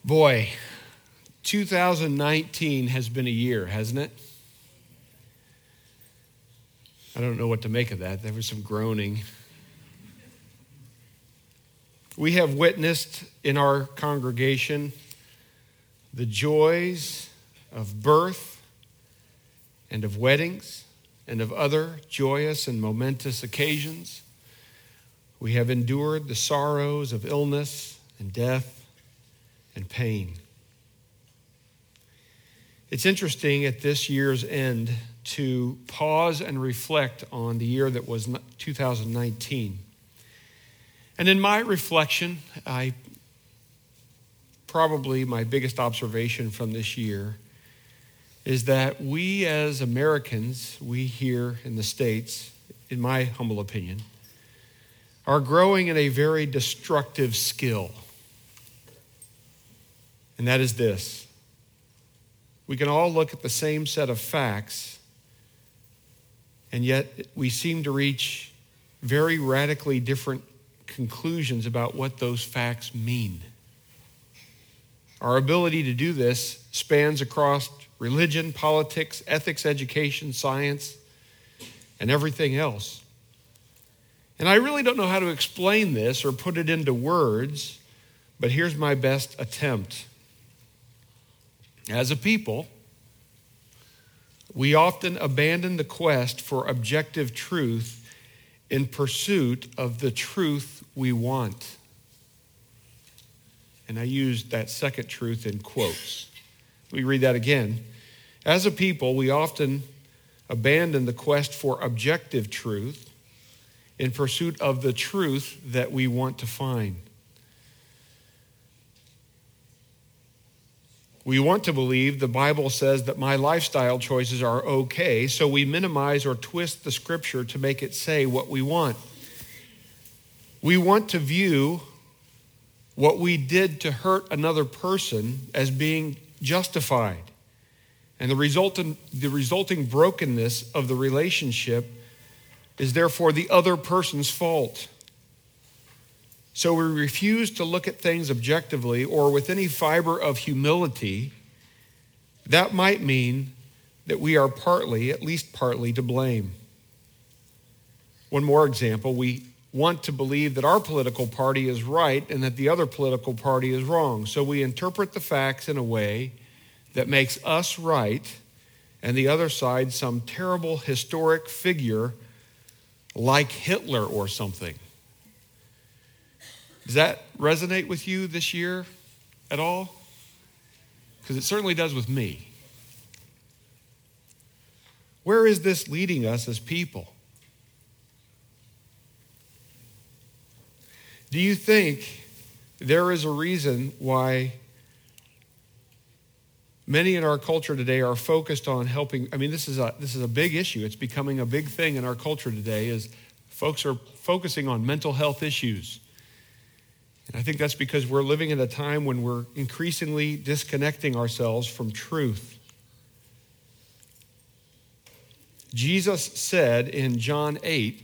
Boy, 2019 has been a year, hasn't it? I don't know what to make of that. There was some groaning. We have witnessed in our congregation the joys of birth and of weddings and of other joyous and momentous occasions. We have endured the sorrows of illness and death and pain. It's interesting at this year's end to pause and reflect on the year that was 2019. And in my reflection, my biggest observation from this year is that we as Americans, we here in the States, in my humble opinion, are growing in a very destructive skill. And that is this. We can all look at the same set of facts, and yet we seem to reach very radically different conclusions about what those facts mean. Our ability to do this spans across religion, politics, ethics, education, science, and everything else. And I really don't know how to explain this or put it into words, but here's my best attempt. As a people, we often abandon the quest for objective truth in pursuit of the truth we want. And I used that second truth in quotes. Let me read that again. As a people, we often abandon the quest for objective truth in pursuit of the truth that we want to find. We want to believe the Bible says that my lifestyle choices are okay, so we minimize or twist the scripture to make it say what we want. We want to view what we did to hurt another person as being justified. And the resulting brokenness of the relationship is therefore the other person's fault. So we refuse to look at things objectively or with any fiber of humility. That might mean that we are at least partly to blame. One more example, we want to believe that our political party is right and that the other political party is wrong. So we interpret the facts in a way that makes us right and the other side some terrible historic figure like Hitler or something. Does that resonate with you this year at all? Because it certainly does with me. Where is this leading us as people? Do you think there is a reason why many in our culture today are focused on helping? I mean, this is a big issue. It's becoming a big thing in our culture today is folks are focusing on mental health issues. And I think that's because we're living in a time when we're increasingly disconnecting ourselves from truth. Jesus said in John 8,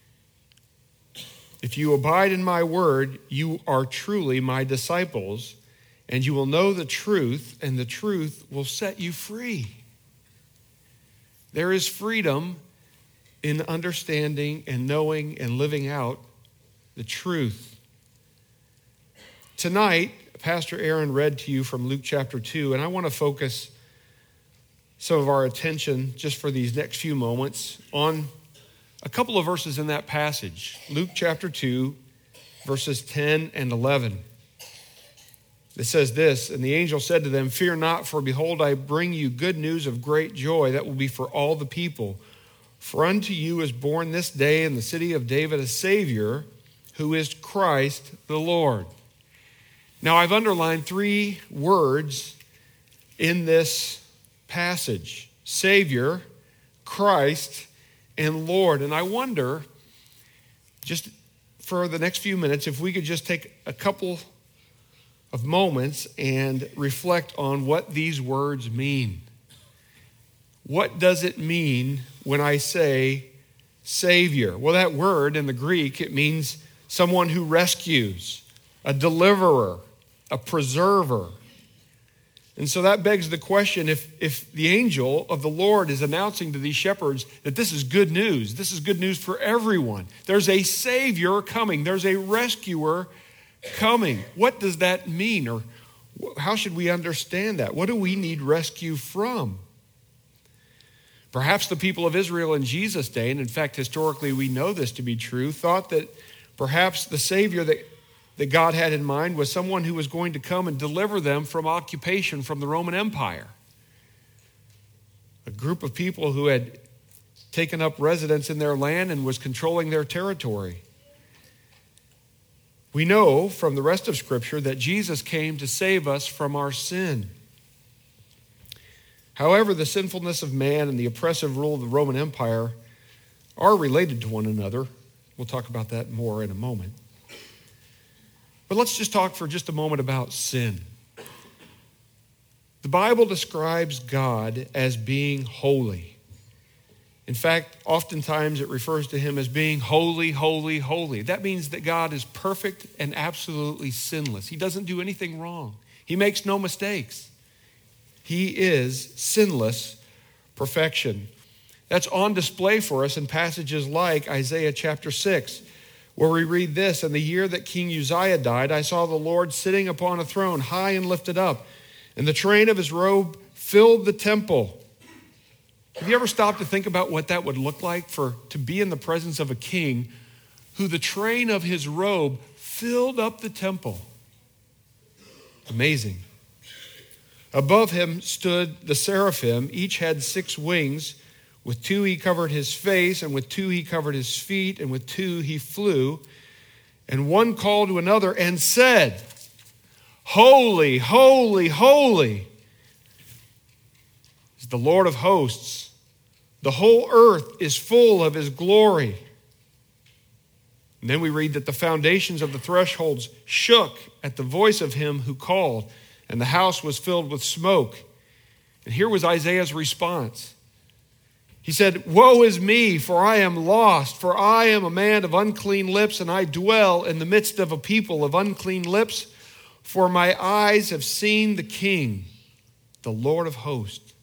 if you abide in my word, you are truly my disciples, and you will know the truth, and the truth will set you free. There is freedom in understanding and knowing and living out the truth. Tonight, Pastor Aaron read to you from Luke chapter 2, and I want to focus some of our attention just for these next few moments on a couple of verses in that passage. Luke chapter 2, verses 10 and 11. It says this, and the angel said to them, fear not, for behold, I bring you good news of great joy that will be for all the people. For unto you is born this day in the city of David a Savior, who is Christ the Lord. Now, I've underlined 3 words in this passage: Savior, Christ, and Lord. And I wonder, just for the next few minutes, if we could just take a couple of moments and reflect on what these words mean. What does it mean when I say Savior? Well, that word in the Greek, it means someone who rescues, a deliverer, a preserver, And so that begs the question, if the angel of the Lord is announcing to these shepherds that this is good news for everyone. There's a Savior coming. There's a rescuer coming. What does that mean? Or how should we understand that? What do we need rescue from? Perhaps the people of Israel in Jesus' day, and in fact, historically we know this to be true, thought that perhaps the Savior that God had in mind was someone who was going to come and deliver them from occupation from the Roman Empire. A group of people who had taken up residence in their land and was controlling their territory. We know from the rest of Scripture that Jesus came to save us from our sin. However, the sinfulness of man and the oppressive rule of the Roman Empire are related to one another. We'll talk about that more in a moment. But let's just talk for just a moment about sin. The Bible describes God as being holy. In fact, oftentimes it refers to him as being holy, holy, holy. That means that God is perfect and absolutely sinless. He doesn't do anything wrong. He makes no mistakes. He is sinless perfection. That's on display for us in passages like Isaiah chapter 6, where we read this: "In the year that King Uzziah died, I saw the Lord sitting upon a throne, high and lifted up, and the train of his robe filled the temple." Have you ever stopped to think about what that would look like to be in the presence of a king who the train of his robe filled up the temple? Amazing. Above him stood the seraphim. Each had 6 wings. With 2 he covered his face, and with 2 he covered his feet, and with 2 he flew. And one called to another and said, "Holy, holy, holy is the Lord of hosts. The whole earth is full of his glory." And then we read that the foundations of the thresholds shook at the voice of him who called, and the house was filled with smoke. And here was Isaiah's response. He said, "Woe is me, for I am lost, for I am a man of unclean lips, and I dwell in the midst of a people of unclean lips, for my eyes have seen the King, the Lord of hosts."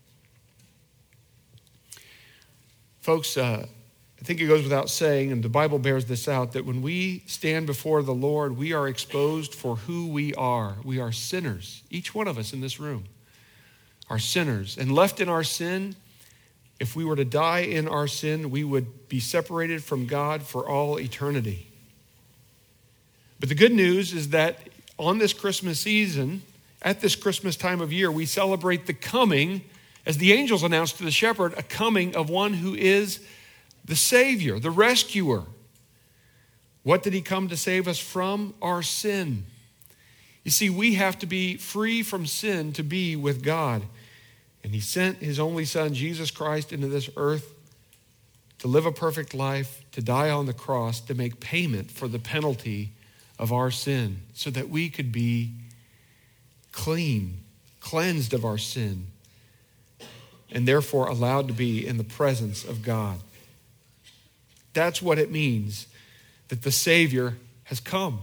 Folks, I think it goes without saying, and the Bible bears this out, that when we stand before the Lord, we are exposed for who we are. We are sinners. Each one of us in this room are sinners. And left in our sin, if we were to die in our sin, we would be separated from God for all eternity. But the good news is that on this Christmas season, at this Christmas time of year, we celebrate the coming, as the angels announced to the shepherd, a coming of one who is the Savior, the rescuer. What did he come to save us from? Our sin. You see, we have to be free from sin to be with God. And he sent his only Son, Jesus Christ, into this earth to live a perfect life, to die on the cross, to make payment for the penalty of our sin, so that we could be clean, cleansed of our sin, and therefore allowed to be in the presence of God. That's what it means that the Savior has come.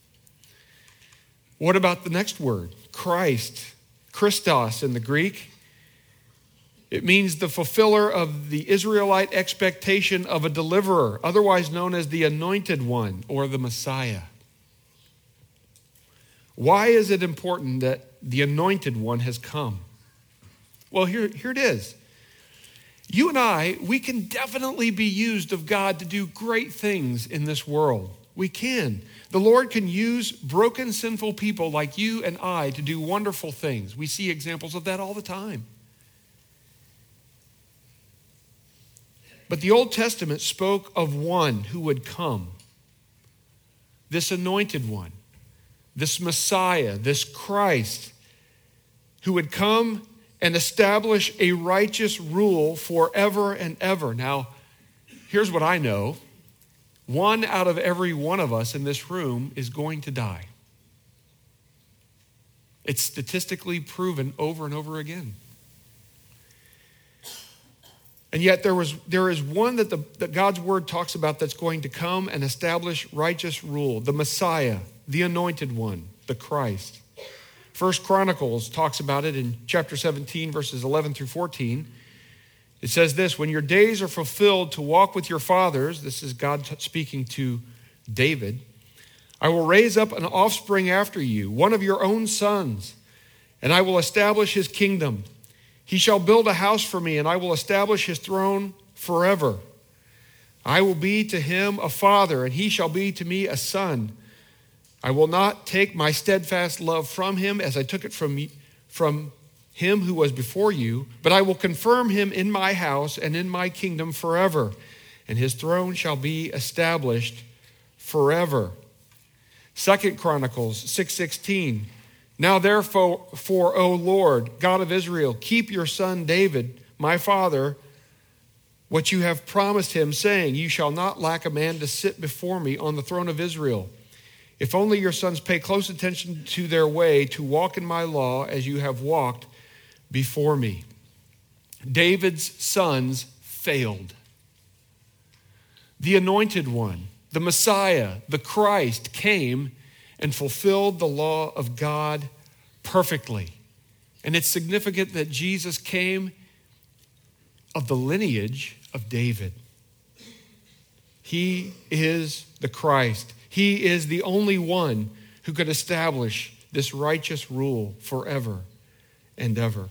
What about the next word? Christ. Christos in the Greek. It means the fulfiller of the Israelite expectation of a deliverer, otherwise known as the Anointed One or the Messiah. Why is it important that the Anointed One has come? Well, here it is. You and I, we can definitely be used of God to do great things in this world. We can. The Lord can use broken, sinful people like you and I to do wonderful things. We see examples of that all the time. But the Old Testament spoke of one who would come, this Anointed One, this Messiah, this Christ, who would come and establish a righteous rule forever and ever. Now, here's what I know. 1 out of every one of us in this room is going to die. It's statistically proven over and over again. And yet there is one that God's word talks about that's going to come and establish righteous rule, the Messiah, the Anointed One, the Christ. First Chronicles talks about it in chapter 17, verses 11 through 14. It says this, when your days are fulfilled to walk with your fathers, this is God speaking to David, I will raise up an offspring after you, one of your own sons, and I will establish his kingdom. He shall build a house for me, and I will establish his throne forever. I will be to him a father, and he shall be to me a son. I will not take my steadfast love from him as I took it from him who was before you, but I will confirm him in my house and in my kingdom forever, and his throne shall be established forever. 2 Chronicles 6:16. Now therefore, O Lord, God of Israel, keep your son David, my father, what you have promised him, saying, you shall not lack a man to sit before me on the throne of Israel. If only your sons pay close attention to their way, to walk in my law as you have walked before me. David's sons failed. The anointed one, the Messiah, the Christ, came and fulfilled the law of God perfectly. And it's significant that Jesus came of the lineage of David. He is the Christ. He is the only one who could establish this righteous rule forever and ever.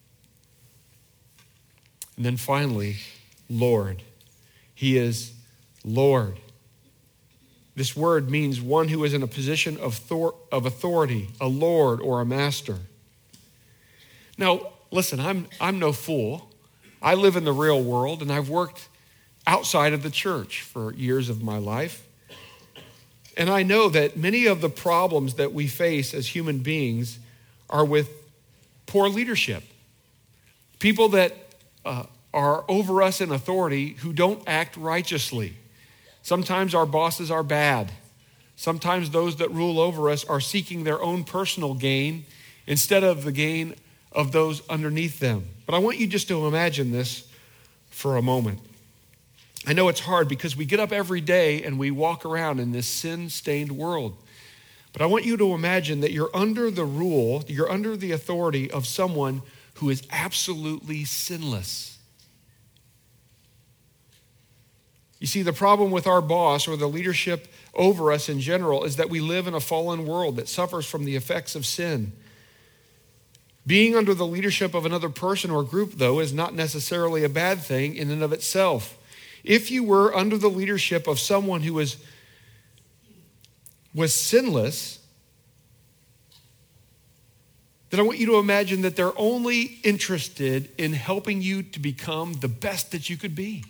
And then finally, Lord. He is Lord. This word means one who is in a position of authority, a lord or a master. Now, listen, I'm no fool. I live in the real world, and I've worked outside of the church for years of my life. And I know that many of the problems that we face as human beings are with poor leadership. People that are over us in authority who don't act righteously. Sometimes our bosses are bad. Sometimes those that rule over us are seeking their own personal gain instead of the gain of those underneath them. But I want you just to imagine this for a moment. I know it's hard because we get up every day and we walk around in this sin-stained world. But I want you to imagine that you're under the rule, you're under the authority of someone who is absolutely sinless. You see, the problem with our boss or the leadership over us in general is that we live in a fallen world that suffers from the effects of sin. Being under the leadership of another person or group, though, is not necessarily a bad thing in and of itself. If you were under the leadership of someone who was sinless, then I want you to imagine that they're only interested in helping you to become the best that you could be.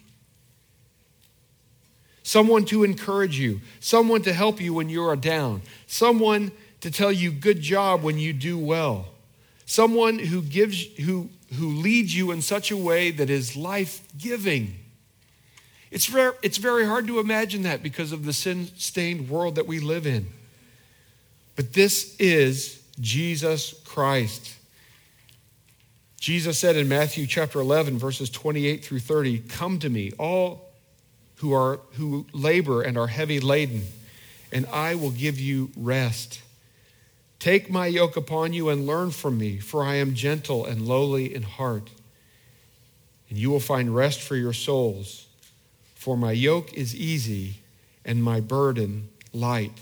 Someone to encourage you, someone to help you when you are down, someone to tell you good job when you do well, someone who leads you in such a way that is life-giving. It's very hard to imagine that because of the sin-stained world that we live in. But this is Jesus Christ. Jesus said in Matthew chapter 11, verses 28 through 30, come to me, all who labor and are heavy laden, and I will give you rest. Take my yoke upon you and learn from me, for I am gentle and lowly in heart, and you will find rest for your souls. For my yoke is easy and my burden light.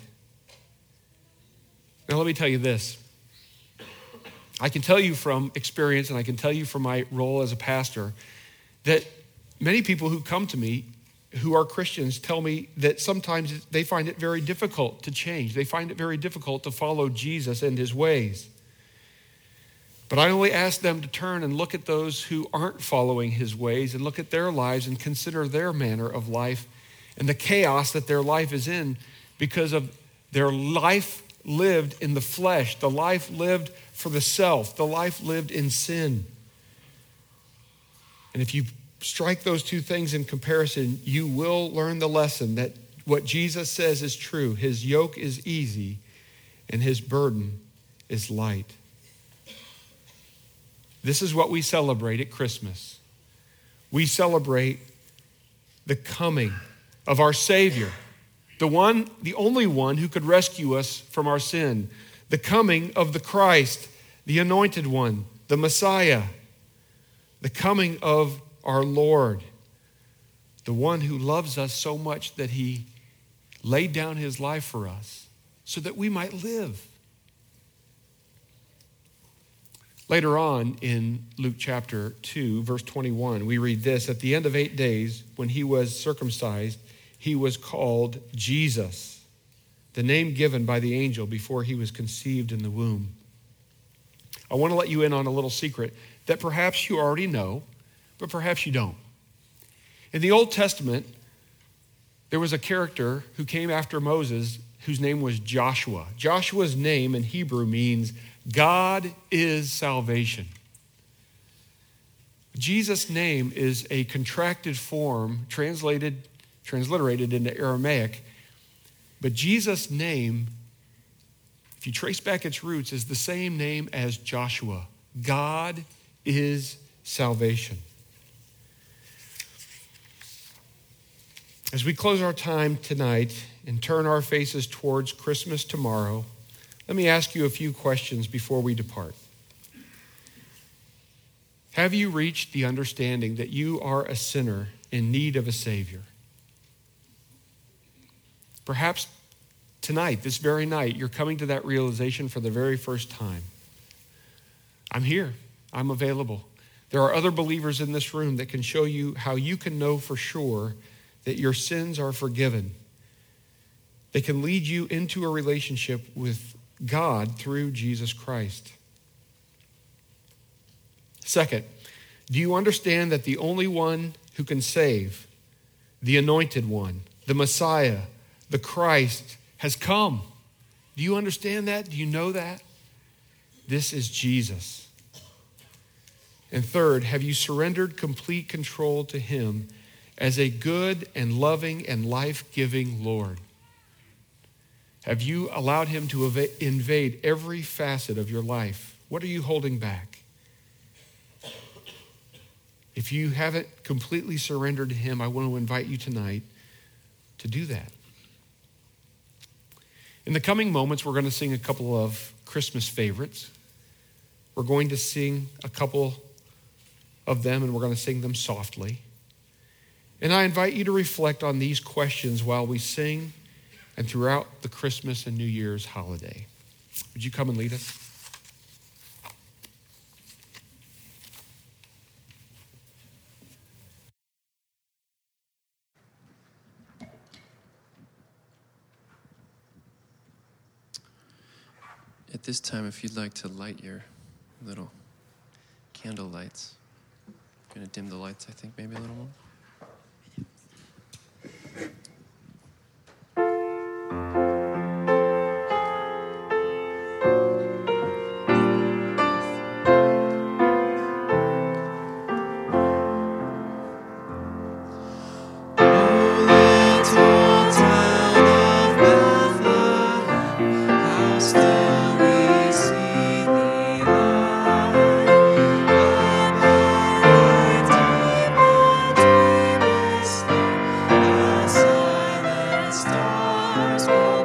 Now let me tell you this. I can tell you from experience, and I can tell you from my role as a pastor, that many people who come to me who are Christians tell me that sometimes they find it very difficult to change. They find it very difficult to follow Jesus and his ways. But I only ask them to turn and look at those who aren't following his ways and look at their lives and consider their manner of life and the chaos that their life is in because of their life lived in the flesh, the life lived for the self, the life lived in sin. And if you strike those two things in comparison, you will learn the lesson that what Jesus says is true. His yoke is easy and his burden is light. This is what we celebrate at Christmas. We celebrate the coming of our Savior, the only one who could rescue us from our sin, the coming of the Christ, the Anointed One, the Messiah, the coming of our Lord, the one who loves us so much that he laid down his life for us so that we might live. Later on in Luke chapter 2, verse 21, we read this: at the end of 8 days, when he was circumcised, he was called Jesus, the name given by the angel before he was conceived in the womb. I want to let you in on a little secret that perhaps you already know, but perhaps you don't. In the Old Testament, there was a character who came after Moses whose name was Joshua. Joshua's name in Hebrew means God is salvation. Jesus' name is a contracted form, transliterated into Aramaic, but Jesus' name, if you trace back its roots, is the same name as Joshua. God is salvation. As we close our time tonight and turn our faces towards Christmas tomorrow, let me ask you a few questions before we depart. Have you reached the understanding that you are a sinner in need of a Savior? Perhaps tonight, this very night, you're coming to that realization for the very first time. I'm here. I'm available. There are other believers in this room that can show you how you can know for sure that your sins are forgiven. They can lead you into a relationship with God through Jesus Christ. Second, do you understand that the only one who can save, the Anointed One, the Messiah, the Christ, has come? Do you understand that? Do you know that? This is Jesus. And third, have you surrendered complete control to him as a good and loving and life-giving Lord? Have you allowed him to invade every facet of your life? What are you holding back? If you haven't completely surrendered to him, I want to invite you tonight to do that. In the coming moments, we're going to sing a couple of Christmas favorites. We're going to sing a couple of them, and we're going to sing them softly. And I invite you to reflect on these questions while we sing and throughout the Christmas and New Year's holiday. Would you come and lead us? At this time, if you'd like to light your little candle lights. I'm going to dim the lights, I think, maybe a little more. Stars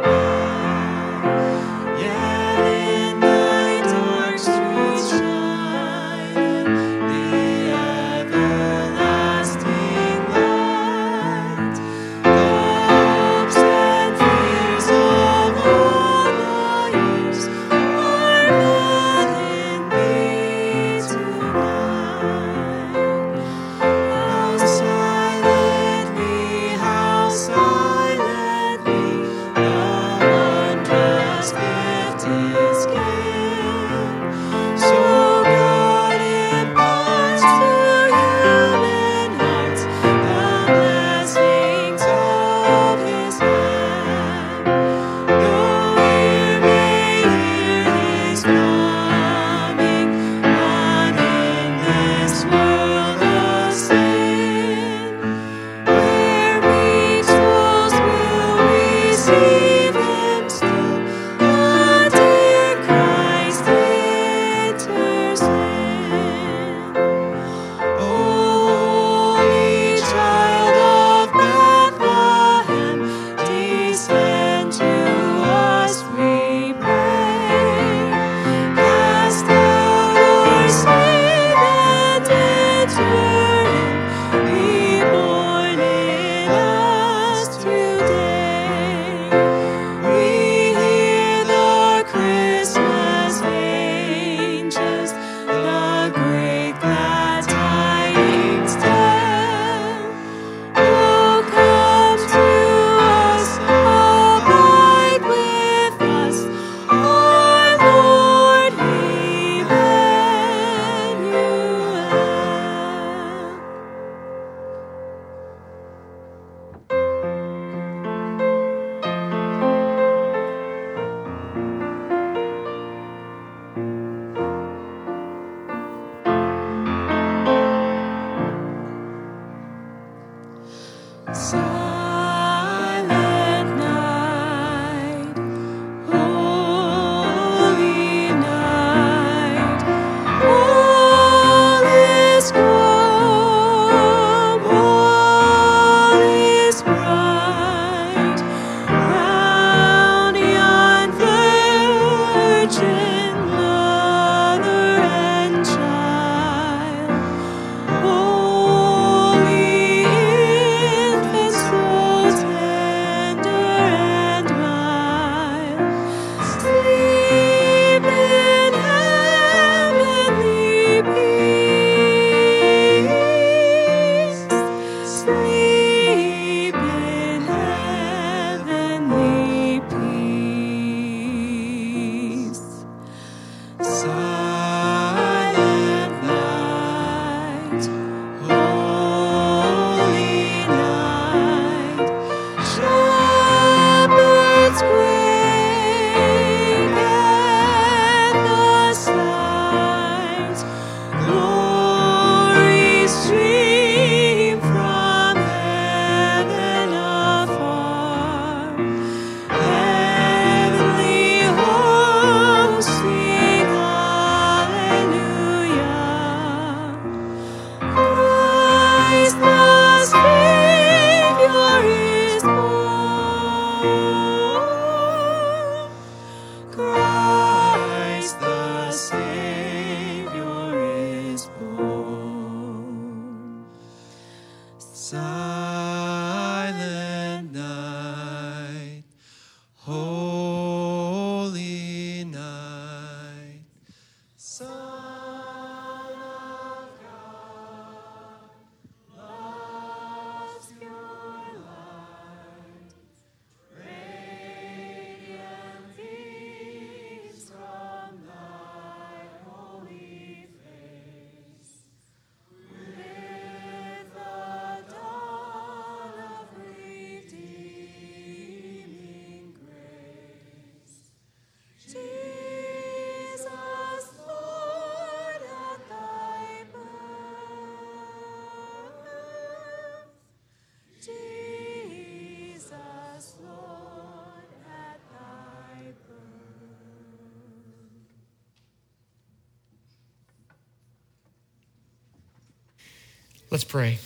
Let's pray.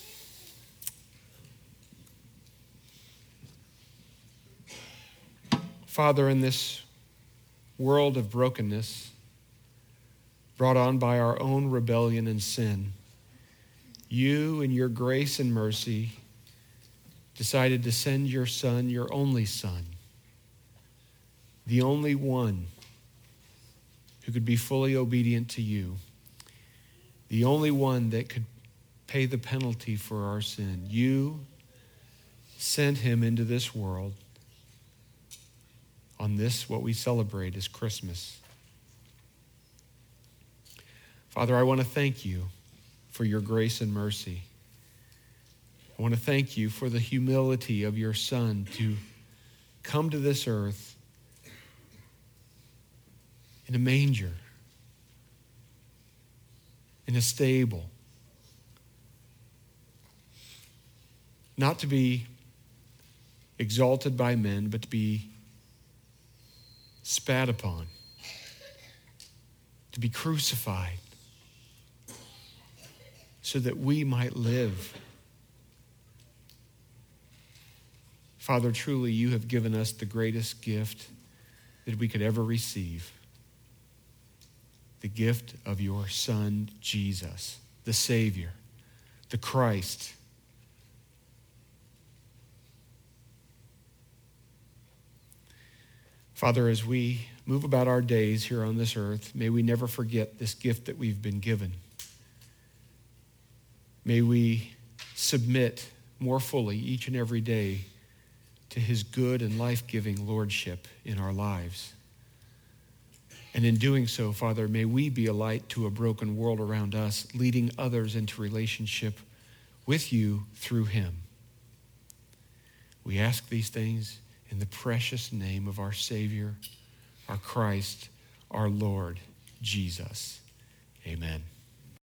Father, in this world of brokenness, brought on by our own rebellion and sin, you, in your grace and mercy, decided to send your Son, your only Son, the only one who could be fully obedient to you, the only one that could pay the penalty for our sin. You sent him into this world on this, what we celebrate as Christmas. Father, I want to thank you for your grace and mercy. I want to thank you for the humility of your Son to come to this earth in a manger, in a stable, not to be exalted by men, but to be spat upon, to be crucified, so that we might live. Father, truly you have given us the greatest gift that we could ever receive, the gift of your Son, Jesus, the Savior, the Christ. Father, as we move about our days here on this earth, may we never forget this gift that we've been given. May we submit more fully each and every day to his good and life-giving lordship in our lives. And in doing so, Father, may we be a light to a broken world around us, leading others into relationship with you through him. We ask these things in the precious name of our Savior, our Christ, our Lord, Jesus. Amen.